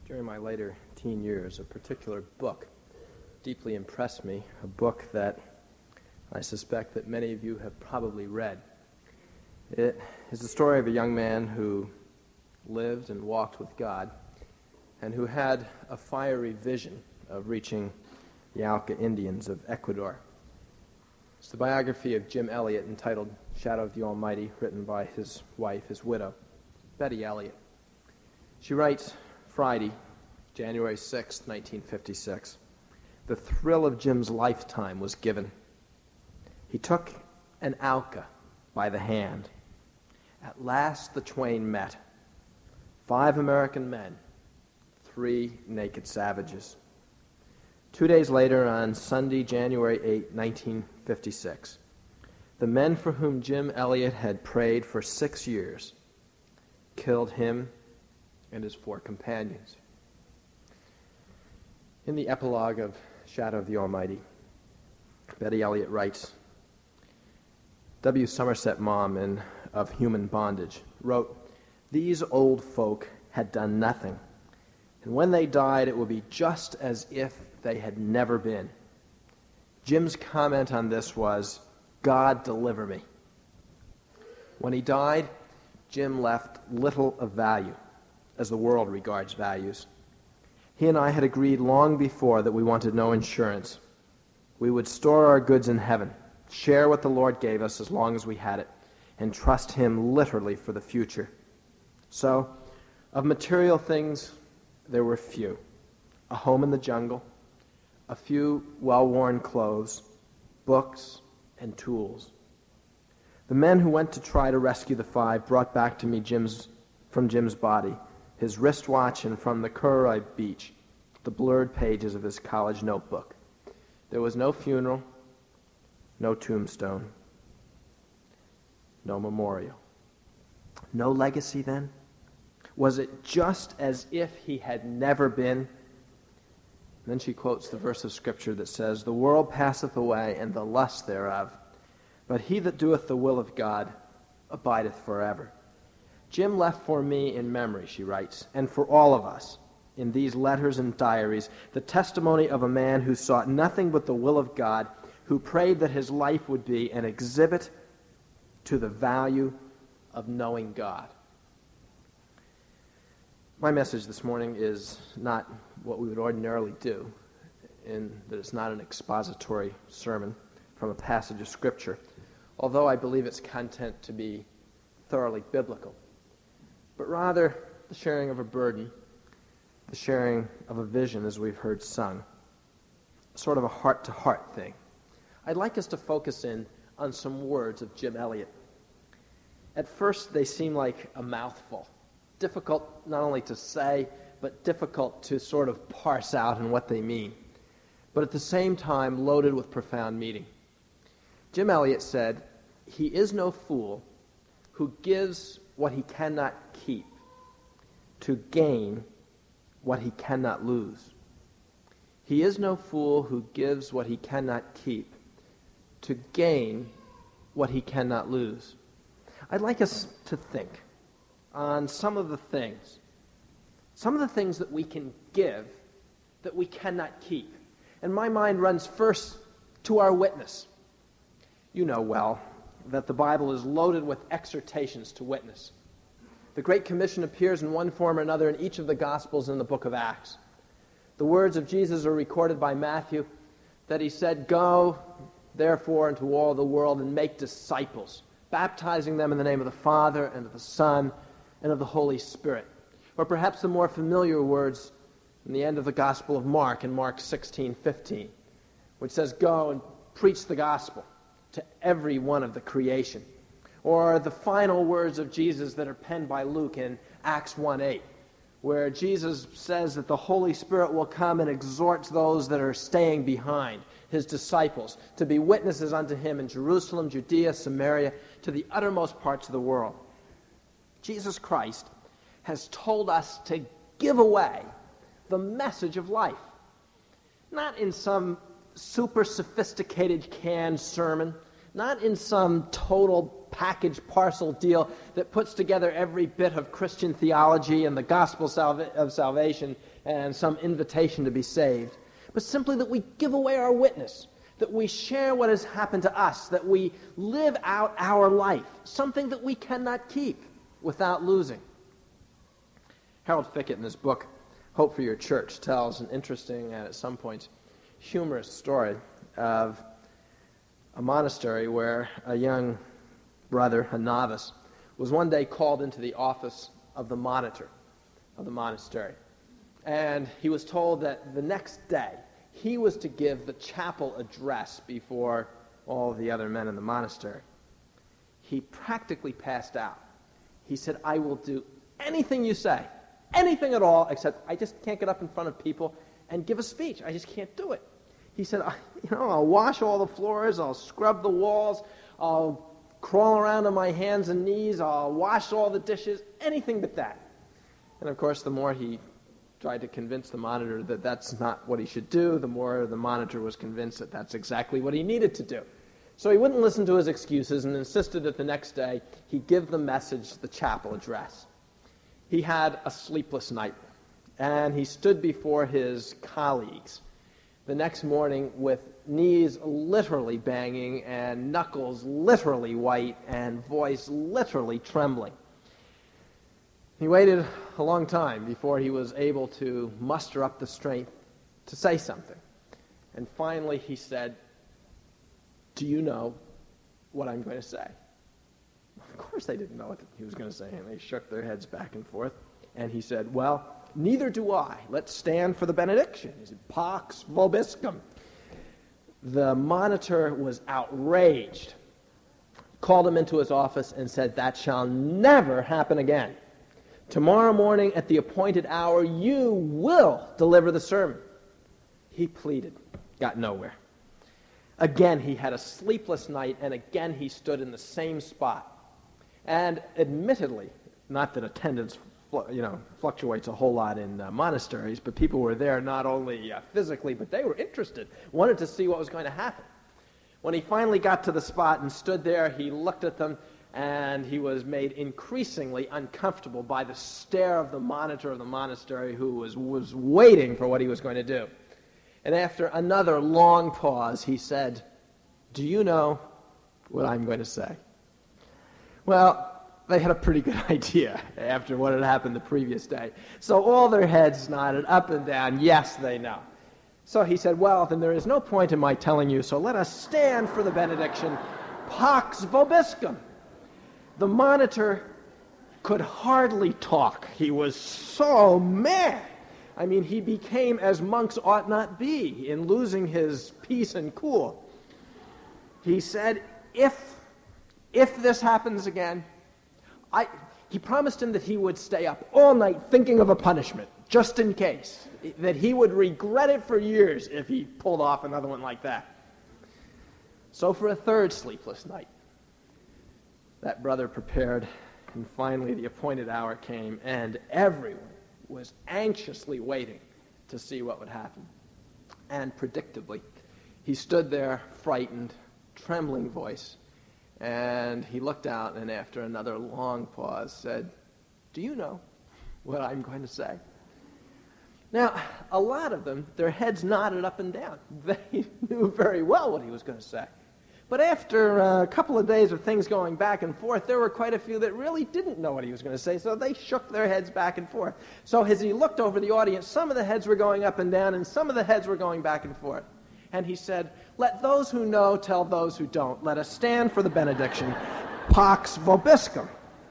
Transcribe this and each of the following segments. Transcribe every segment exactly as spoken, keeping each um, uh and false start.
During my later teen years, a particular book deeply impressed me, a book that I suspect that many of you have probably read. It is the story of a young man who lived and walked with God and who had a fiery vision of reaching the Auca Indians of Ecuador. It's the biography of Jim Elliot entitled Shadow of the Almighty, written by his wife, his widow, Betty Elliot. She writes, Friday, January sixth, nineteen fifty-six. The thrill of Jim's lifetime was given. He took an Auca by the hand. At last the twain met. Five American men, three naked savages. Two days later, on Sunday, January eighth, nineteen fifty-six, the men for whom Jim Elliot had prayed for six years killed him and his four companions. In the epilogue of Shadow of the Almighty, Betty Elliot writes, W. Somerset Maugham, in Of Human Bondage, wrote, "These old folk had done nothing, and when they died it will be just as if they had never been." Jim's comment on this was, "God deliver me." When he died, Jim left little of value, as the world regards values. He and I had agreed long before that we wanted no insurance. We would store our goods in heaven, share what the Lord gave us as long as we had it, and trust Him literally for the future. So, of material things, there were few. A home in the jungle, a few well-worn clothes, books, and tools. The men who went to try to rescue the five brought back to me Jim's, from Jim's body, his wristwatch, and from the Kauai beach, the blurred pages of his college notebook. There was no funeral, no tombstone, no memorial. No legacy, then? Was it just as if he had never been? And then she quotes the verse of Scripture that says, "The world passeth away, and the lust thereof, but he that doeth the will of God abideth forever." Jim left for me in memory, she writes, and for all of us, in these letters and diaries, the testimony of a man who sought nothing but the will of God, who prayed that his life would be an exhibit to the value of knowing God. My message this morning is not what we would ordinarily do, in that it's not an expository sermon from a passage of Scripture, although I believe its content to be thoroughly biblical, but rather the sharing of a burden, the sharing of a vision, as we've heard sung, sort of a heart-to-heart thing. I'd like us to focus in on some words of Jim Elliot. At first, they seem like a mouthful, difficult not only to say, but difficult to sort of parse out in what they mean, but at the same time loaded with profound meaning. Jim Elliot said, "He is no fool who gives what he cannot keep to gain what he cannot lose. He is no fool who gives what he cannot keep to gain what he cannot lose." I'd like us to think on some of the things, some of the things that we can give that we cannot keep. And my mind runs first to our witness. You know well that the Bible is loaded with exhortations to witness. The Great Commission appears in one form or another in each of the Gospels and the book of Acts. The words of Jesus are recorded by Matthew that he said, "Go, therefore, into all the world and make disciples, baptizing them in the name of the Father and of the Son and of the Holy Spirit." Or perhaps the more familiar words in the end of the Gospel of Mark, in Mark sixteen fifteen, which says, "Go and preach the gospel to every one of the creation." Or the final words of Jesus that are penned by Luke in Acts one eight, where Jesus says that the Holy Spirit will come and exhort those that are staying behind, his disciples, to be witnesses unto him in Jerusalem, Judea, Samaria, to the uttermost parts of the world. Jesus Christ has told us to give away the message of life, not in some super sophisticated canned sermon, not in some total package parcel deal that puts together every bit of Christian theology and the gospel salva- of salvation and some invitation to be saved, but simply that we give away our witness, that we share what has happened to us, that we live out our life, something that we cannot keep without losing. Harold Fickett, in his book, Hope for Your Church, tells an interesting and at some points humorous story of a monastery where a young brother, a novice, was one day called into the office of the monitor of the monastery. And he was told that the next day he was to give the chapel address before all the other men in the monastery. He practically passed out. He said, I will do anything you say, anything at all, except I just can't get up in front of people and give a speech. I just can't do it. He said, I, you know, I'll wash all the floors, I'll scrub the walls, I'll crawl around on my hands and knees, I'll wash all the dishes, anything but that. And of course, the more he tried to convince the monitor that that's not what he should do, the more the monitor was convinced that that's exactly what he needed to do. So he wouldn't listen to his excuses and insisted that the next day he give the message, the chapel address. He had a sleepless night, and he stood before his colleagues the next morning with knees literally banging and knuckles literally white and voice literally trembling. He waited a long time before he was able to muster up the strength to say something. And finally he said, do you know what I'm going to say? Of course they didn't know what he was going to say, and they shook their heads back and forth. And he said, well, neither do I. Let's stand for the benediction. He said, Pax Vobiscum. The monitor was outraged, called him into his office and said, that shall never happen again. Tomorrow morning at the appointed hour, you will deliver the sermon. He pleaded, got nowhere. Again, he had a sleepless night, and again he stood in the same spot. And admittedly, not that attendance you know, fluctuates a whole lot in uh, monasteries, but people were there not only uh, physically, but they were interested, wanted to see what was going to happen. When he finally got to the spot and stood there, he looked at them, and he was made increasingly uncomfortable by the stare of the monitor of the monastery, who was, was waiting for what he was going to do. And after another long pause, he said, do you know what I'm going to say? Well, they had a pretty good idea after what had happened the previous day. So all their heads nodded up and down, yes, they know. So he said, well, then there is no point in my telling you, so let us stand for the benediction, Pax Vobiscum. The monitor could hardly talk. He was so mad. I mean, he became as monks ought not be in losing his peace and cool. He said, if, if this happens again, I, he promised him that he would stay up all night thinking of a punishment, just in case, that he would regret it for years if he pulled off another one like that. So for a third sleepless night, that brother prepared, and finally the appointed hour came, and everyone was anxiously waiting to see what would happen. And predictably, he stood there, frightened, trembling voice, and he looked out, and after another long pause said, do you know what I'm going to say? Now, a lot of them, their heads nodded up and down. They knew very well what he was going to say. But after a couple of days of things going back and forth, there were quite a few that really didn't know what he was going to say, so they shook their heads back and forth. So as he looked over the audience, some of the heads were going up and down, and some of the heads were going back and forth. And he said, let those who know tell those who don't. Let us stand for the benediction, Pax Vobiscum.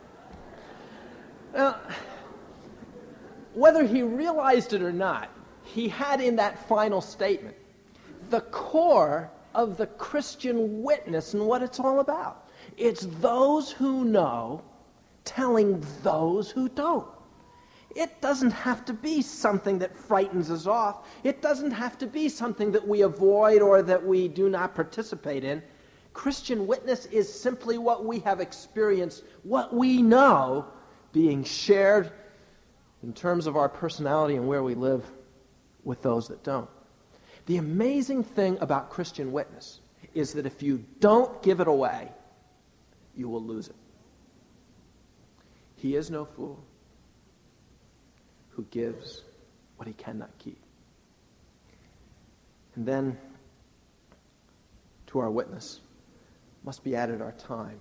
Now, whether he realized it or not, he had in that final statement the core of the Christian witness and what it's all about. It's those who know telling those who don't. It doesn't have to be something that frightens us off. It doesn't have to be something that we avoid or that we do not participate in. Christian witness is simply what we have experienced, what we know being shared in terms of our personality and where we live with those that don't. The amazing thing about Christian witness is that if you don't give it away, you will lose it. He is no fool who gives what he cannot keep. And then, to our witness, must be added our time.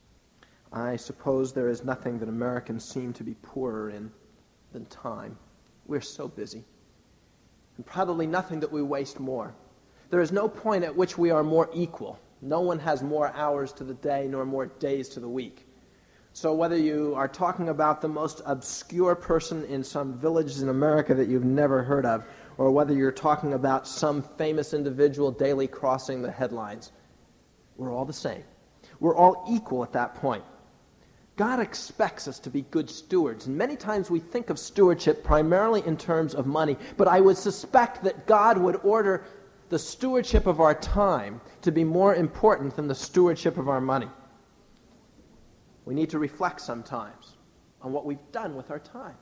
I suppose there is nothing that Americans seem to be poorer in than time. We're so busy. And probably nothing that we waste more. There is no point at which we are more equal. No one has more hours to the day nor more days to the week. So whether you are talking about the most obscure person in some villages in America that you've never heard of, or whether you're talking about some famous individual daily crossing the headlines, we're all the same. We're all equal at that point. God expects us to be good stewards, and many times we think of stewardship primarily in terms of money, but I would suspect that God would order the stewardship of our time to be more important than the stewardship of our money. We need to reflect sometimes on what we've done with our time.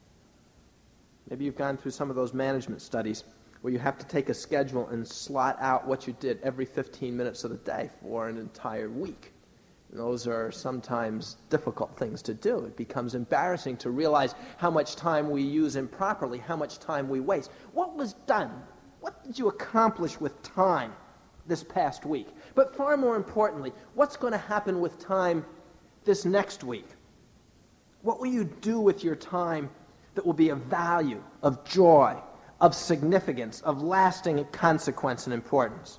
Maybe you've gone through some of those management studies where you have to take a schedule and slot out what you did every fifteen minutes of the day for an entire week. And those are sometimes difficult things to do. It becomes embarrassing to realize how much time we use improperly, how much time we waste. What was done? What did you accomplish with time this past week? But far more importantly, what's going to happen with time this next week? What will you do with your time that will be of value, of joy, of significance, of lasting consequence and importance?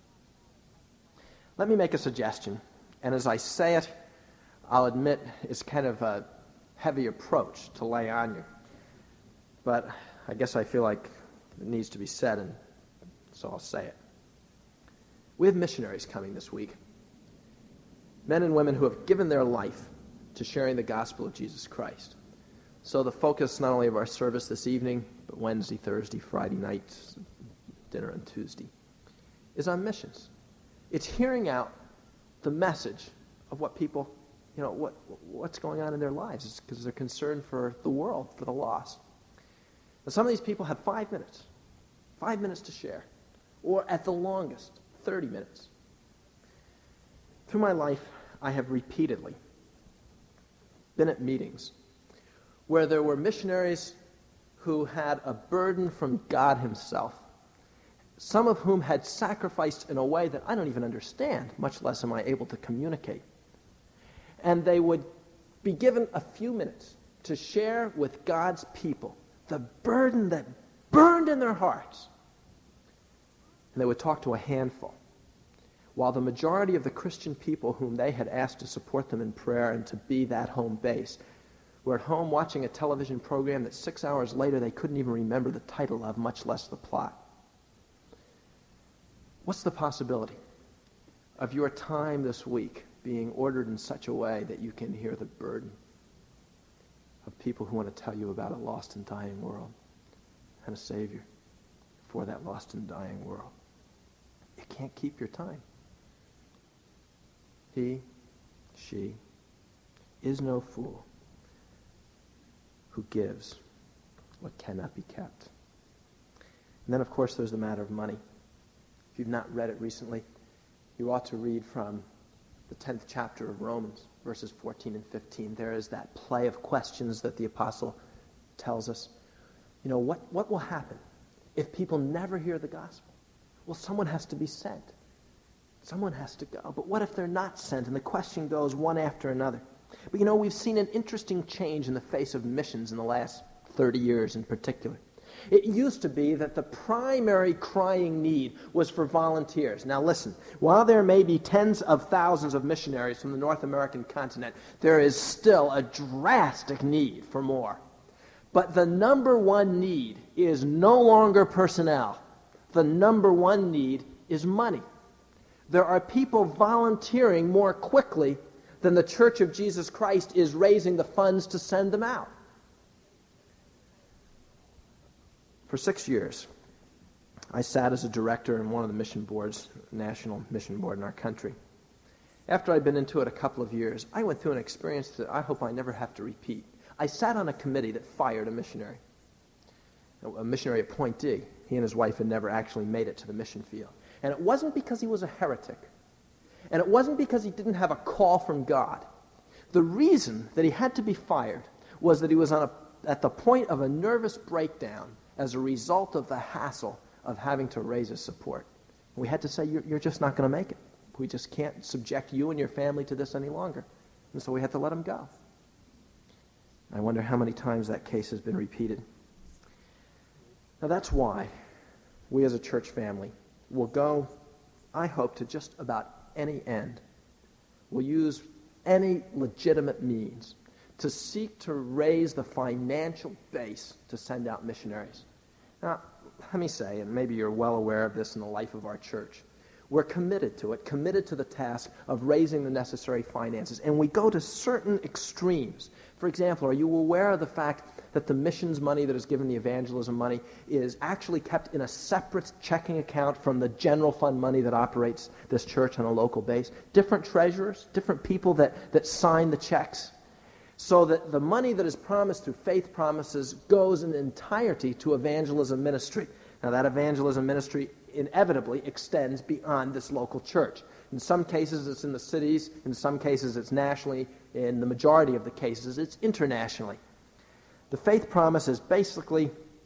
Let me make a suggestion, and as I say it, I'll admit it's kind of a heavy approach to lay on you. But I guess I feel like it needs to be said, and so I'll say it. We have missionaries coming this week. Men and women who have given their life to sharing the gospel of Jesus Christ. So the focus not only of our service this evening, but Wednesday, Thursday, Friday night, dinner on Tuesday, is on missions. It's hearing out the message of what people, you know, what what's going on in their lives. It's because they're concerned for the world, for the lost. And some of these people have five minutes, five minutes to share, or at the longest, thirty minutes. Through my life, I have repeatedly been at meetings where there were missionaries who had a burden from God himself, some of whom had sacrificed in a way that I don't even understand, much less am I able to communicate. And they would be given a few minutes to share with God's people the burden that burned in their hearts. And they would talk to a handful, while the majority of the Christian people whom they had asked to support them in prayer and to be that home base were at home watching a television program that six hours later they couldn't even remember the title of, much less the plot. What's the possibility of your time this week being ordered in such a way that you can hear the burden of people who want to tell you about a lost and dying world and a Savior for that lost and dying world? You can't keep your time. He, she, is no fool who gives what cannot be kept. And then, of course, there's the matter of money. If you've not read it recently, you ought to read from the tenth chapter of Romans, verses fourteen and fifteen. There is that play of questions that the apostle tells us. You know, what, what will happen if people never hear the gospel? Well, someone has to be sent. Someone has to go. But what if they're not sent? And the question goes one after another. But you know, we've seen an interesting change in the face of missions in the last thirty years in particular. It used to be that the primary crying need was for volunteers. Now listen, while there may be tens of thousands of missionaries from the North American continent, there is still a drastic need for more. But the number one need is no longer personnel. The number one need is money. There are people volunteering more quickly than the Church of Jesus Christ is raising the funds to send them out. For six years, I sat as a director in one of the mission boards, national mission board in our country. After I'd been into it a couple of years, I went through an experience that I hope I never have to repeat. I sat on a committee that fired a missionary, a missionary appointee. He and his wife had never actually made it to the mission field. And it wasn't because he was a heretic. And it wasn't because he didn't have a call from God. The reason that he had to be fired was that he was on a, at the point of a nervous breakdown as a result of the hassle of having to raise his support. We had to say, you're, you're just not going to make it. We just can't subject you and your family to this any longer. And so we had to let him go. I wonder how many times that case has been repeated. Now that's why we as a church family will go, I hope, to just about any end. We'll use any legitimate means to seek to raise the financial base to send out missionaries. Now, let me say, and maybe you're well aware of this in the life of our church, we're committed to it, committed to the task of raising the necessary finances, and we go to certain extremes. For example, are you aware of the fact that the missions money that is given, the evangelism money, is actually kept in a separate checking account from the general fund money that operates this church on a local base? Different treasurers, different people that, that sign the checks, so that the money that is promised through faith promises goes in entirety to evangelism ministry. Now that evangelism ministry inevitably extends beyond this local church. In some cases it's in the cities, in some cases it's nationally, in the majority of the cases it's internationally. The faith promise is basically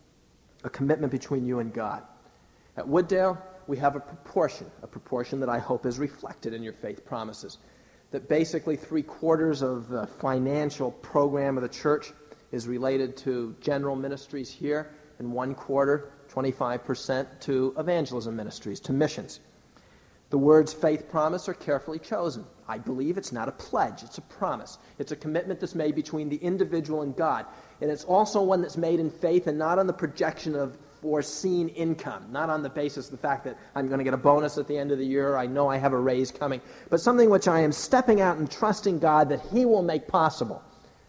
a commitment between you and God. At Wooddale, we have a proportion, a proportion that I hope is reflected in your faith promises, that basically three-quarters of the financial program of the church is related to general ministries here, and one quarter, twenty-five percent, to evangelism ministries, to missions. The words faith promise are carefully chosen. I believe it's not a pledge, it's a promise. It's a commitment that's made between the individual and God. And it's also one that's made in faith and not on the projection of foreseen income, not on the basis of the fact that I'm going to get a bonus at the end of the year, I know I have a raise coming, but something which I am stepping out and trusting God that He will make possible.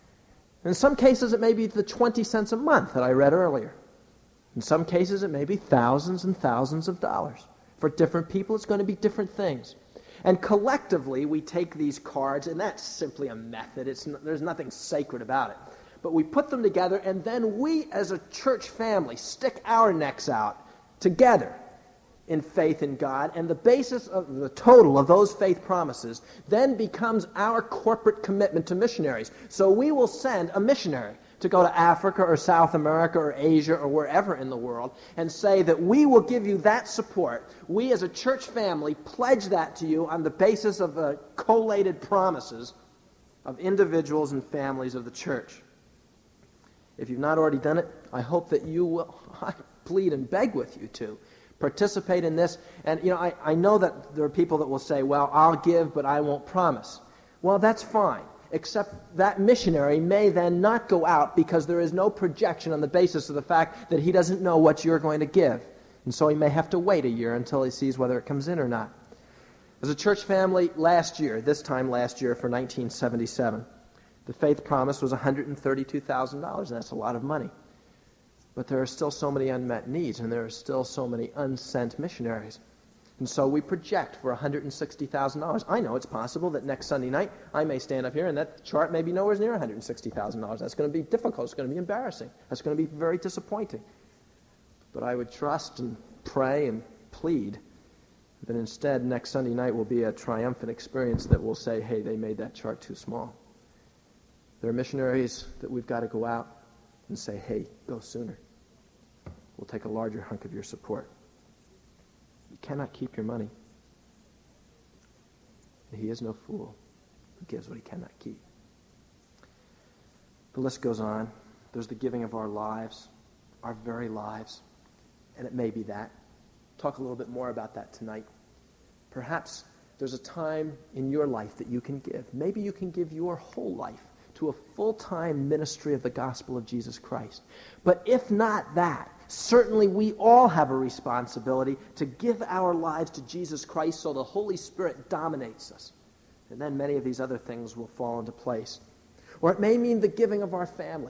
In some cases it may be the twenty cents a month that I read earlier. In some cases it may be thousands and thousands of dollars. For different people it's going to be different things. And collectively we take these cards, and that's simply a method. It's, there's nothing sacred about it. But we put them together, and then we as a church family stick our necks out together in faith in God, and the basis of the total of those faith promises then becomes our corporate commitment to missionaries. So we will send a missionary to go to Africa or South America or Asia or wherever in the world and say that we will give you that support. We as a church family pledge that to you on the basis of the collated promises of individuals and families of the church. If you've not already done it, I hope that you will, I plead and beg with you to participate in this. And, you know, I, I know that there are people that will say, well, I'll give, but I won't promise. Well, that's fine, except that missionary may then not go out because there is no projection on the basis of the fact that he doesn't know what you're going to give. And so he may have to wait a year until he sees whether it comes in or not. As a church family, last year, this time last year for nineteen seventy-seven, the faith promise was one hundred thirty-two thousand dollars, and that's a lot of money. But there are still so many unmet needs, and there are still so many unsent missionaries. And so we project for one hundred sixty thousand dollars. I know it's possible that next Sunday night I may stand up here and that chart may be nowhere near one hundred sixty thousand dollars. That's going to be difficult. It's going to be embarrassing. That's going to be very disappointing. But I would trust and pray and plead that instead next Sunday night will be a triumphant experience that will say, hey, they made that chart too small. There are missionaries that we've got to go out and say, hey, go sooner. We'll take a larger hunk of your support. You cannot keep your money. He is no fool who gives what he cannot keep. The list goes on. There's the giving of our lives, our very lives, and it may be that. Talk a little bit more about that tonight. Perhaps there's a time in your life that you can give. Maybe you can give your whole life to a full-time ministry of the gospel of Jesus Christ. But if not that, certainly we all have a responsibility to give our lives to Jesus Christ so the Holy Spirit dominates us. And then many of these other things will fall into place. Or it may mean the giving of our family.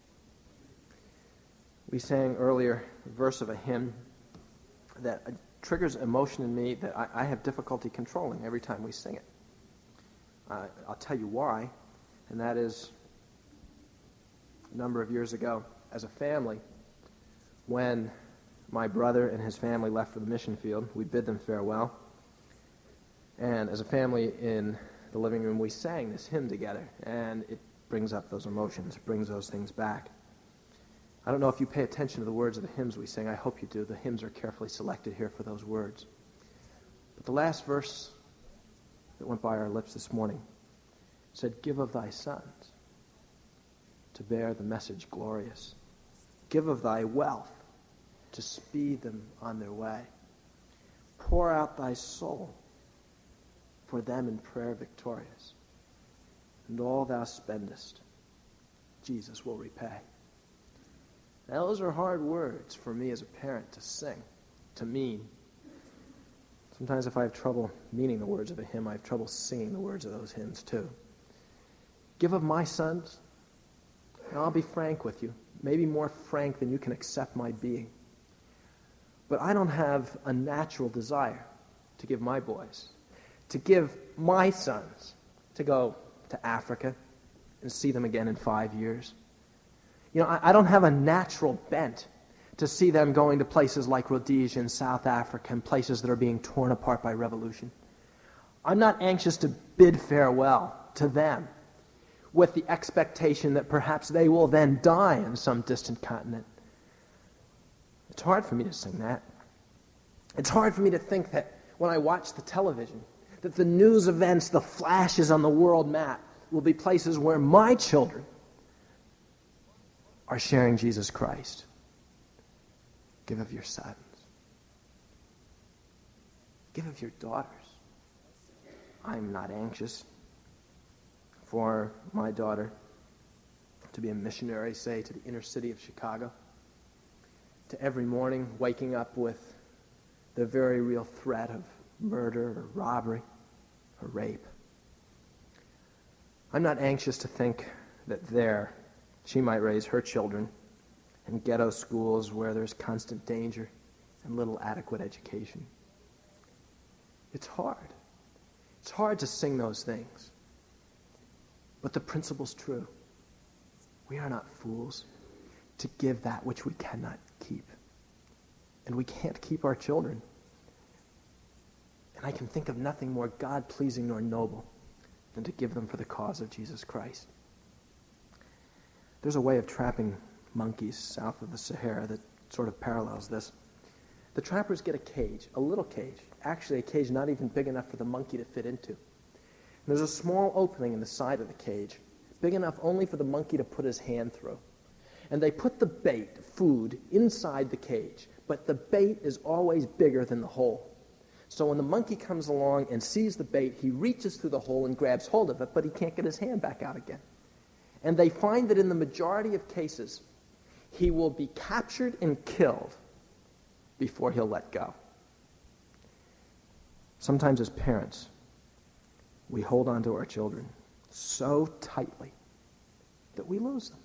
We sang earlier a verse of a hymn that triggers emotion in me that I, I have difficulty controlling every time we sing it. Uh, I'll tell you why, and that is a number of years ago, as a family, when my brother and his family left for the mission field, we bid them farewell. And as a family in the living room, we sang this hymn together, and it brings up those emotions, brings those things back. I don't know if you pay attention to the words of the hymns we sing. I hope you do. The hymns are carefully selected here for those words. But the last verse that went by our lips this morning said, "Give of thy sons to bear the message glorious. Give of thy wealth to speed them on their way. Pour out thy soul for them in prayer victorious. And all thou spendest, Jesus will repay." Now, those are hard words for me as a parent to sing, to mean. Sometimes if I have trouble meaning the words of a hymn, I have trouble singing the words of those hymns too. Give of my sons. And I'll be frank with you, maybe more frank than you can accept my being. But I don't have a natural desire to give my boys, to give my sons, to go to Africa and see them again in five years. You know, I, I don't have a natural bent to see them going to places like Rhodesia and South Africa and places that are being torn apart by revolution. I'm not anxious to bid farewell to them with the expectation that perhaps they will then die in some distant continent. It's hard for me to sing that. It's hard for me to think that when I watch the television, that the news events, the flashes on the world map, will be places where my children are sharing Jesus Christ. Give of your sons. Give of your daughters. I'm not anxious for my daughter to be a missionary, say, to the inner city of Chicago, to every morning waking up with the very real threat of murder or robbery or rape. I'm not anxious to think that there she might raise her children in ghetto schools where there's constant danger and little adequate education. It's hard. It's hard to sing those things. But the principle's true. We are not fools to give that which we cannot keep. And we can't keep our children. And I can think of nothing more God-pleasing nor noble than to give them for the cause of Jesus Christ. There's a way of trapping monkeys south of the Sahara that sort of parallels this. The trappers get a cage, a little cage, actually a cage not even big enough for the monkey to fit into. And there's a small opening in the side of the cage, big enough only for the monkey to put his hand through. And they put the bait, food, inside the cage, but the bait is always bigger than the hole. So when the monkey comes along and sees the bait, he reaches through the hole and grabs hold of it, but he can't get his hand back out again. And they find that in the majority of cases, he will be captured and killed before he'll let go. Sometimes as parents, we hold on to our children so tightly that we lose them.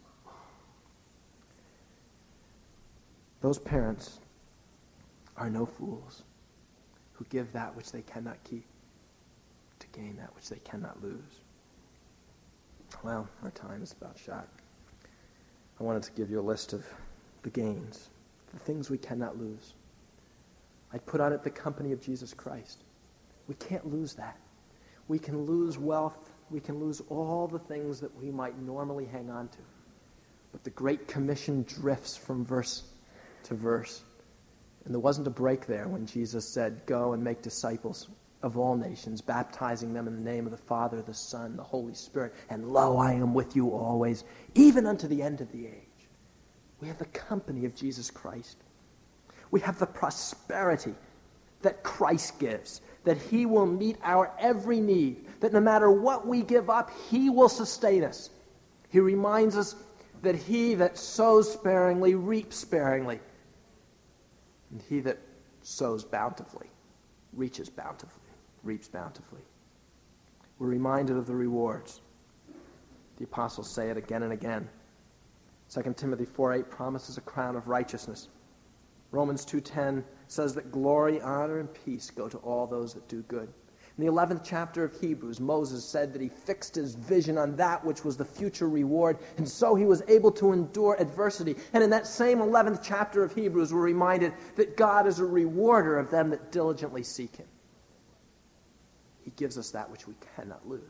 Those parents are no fools who give that which they cannot keep to gain that which they cannot lose. Well, our time is about shot. I wanted to give you a list of the gains, the things we cannot lose. I put on it the company of Jesus Christ. We can't lose that. We can lose wealth. We can lose all the things that we might normally hang on to. But the Great Commission drifts from verse to verse. And there wasn't a break there when Jesus said, "Go and make disciples of all nations, baptizing them in the name of the Father, the Son, the Holy Spirit, and lo, I am with you always, even unto the end of the age." We have the company of Jesus Christ. We have the prosperity that Christ gives, that he will meet our every need, that no matter what we give up, he will sustain us. He reminds us that he that sows sparingly reaps sparingly, and he that sows bountifully reaches bountifully, reaps bountifully. We're reminded of the rewards. The apostles say it again and again. Second Timothy four eight promises a crown of righteousness. Romans two ten says that glory, honor, and peace go to all those that do good. In the eleventh chapter of Hebrews, Moses said that he fixed his vision on that which was the future reward, and so he was able to endure adversity. And in that same eleventh chapter of Hebrews, we're reminded that God is a rewarder of them that diligently seek him. He gives us that which we cannot lose.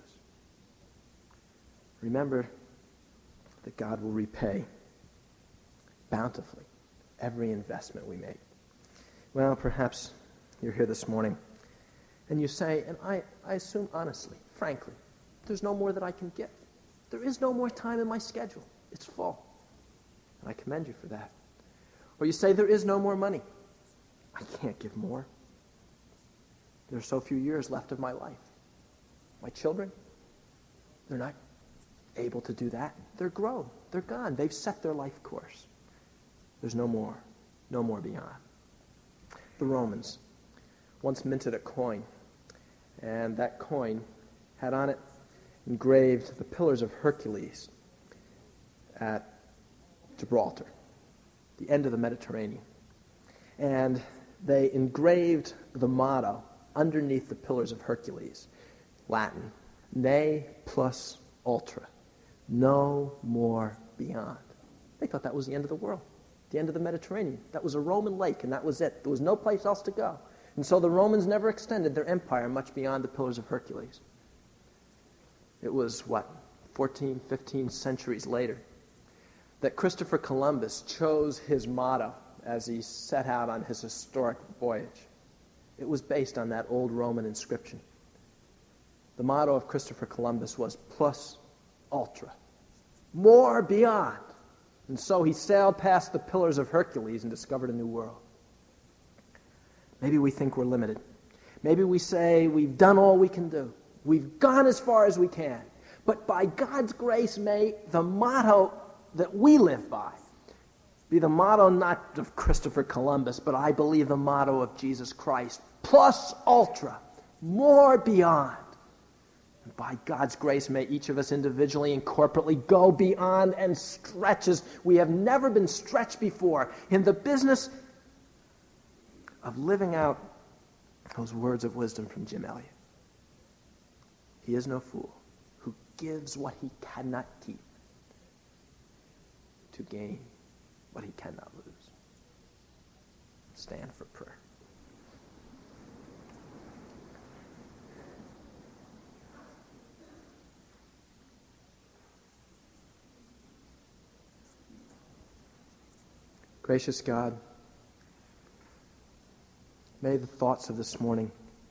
Remember that God will repay bountifully every investment we make. Well, perhaps you're here this morning and you say, and I, I assume honestly, frankly, there's no more that I can give. There is no more time in my schedule. It's full. And I commend you for that. Or you say, there is no more money. I can't give more. There are so few years left of my life. My children, they're not able to do that. They're grown. They're gone. They've set their life course. There's no more. No more beyond. The Romans once minted a coin, and that coin had on it engraved the Pillars of Hercules at Gibraltar, the end of the Mediterranean. And they engraved the motto underneath the Pillars of Hercules, Latin, ne plus ultra, no more beyond. They thought that was the end of the world, the end of the Mediterranean. That was a Roman lake, and that was it. There was no place else to go. And so the Romans never extended their empire much beyond the Pillars of Hercules. It was, what, fourteen, fifteen centuries later that Christopher Columbus chose his motto as he set out on his historic voyage. It was based on that old Roman inscription. The motto of Christopher Columbus was plus ultra, more beyond. And so he sailed past the Pillars of Hercules and discovered a new world. Maybe we think we're limited. Maybe we say we've done all we can do. We've gone as far as we can. But by God's grace, may the motto that we live by be the motto not of Christopher Columbus, but I believe the motto of Jesus Christ. Plus ultra, more beyond. And by God's grace, may each of us individually and corporately go beyond and stretch as we have never been stretched before in the business of living out those words of wisdom from Jim Elliot. He is no fool who gives what he cannot keep to gain what he cannot lose. Stand for prayer. Gracious God, may the thoughts of this morning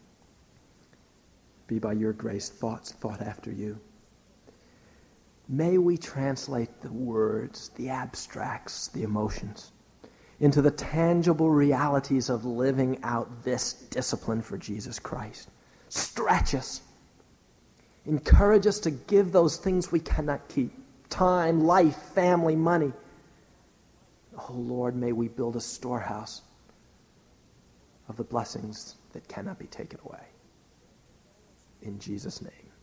be by your grace thoughts thought after you. May we translate the words, the abstracts, the emotions into the tangible realities of living out this discipline for Jesus Christ. Stretch us. Encourage us to give those things we cannot keep. Time, life, family, money. Oh Lord, may we build a storehouse of the blessings that cannot be taken away. In Jesus' name.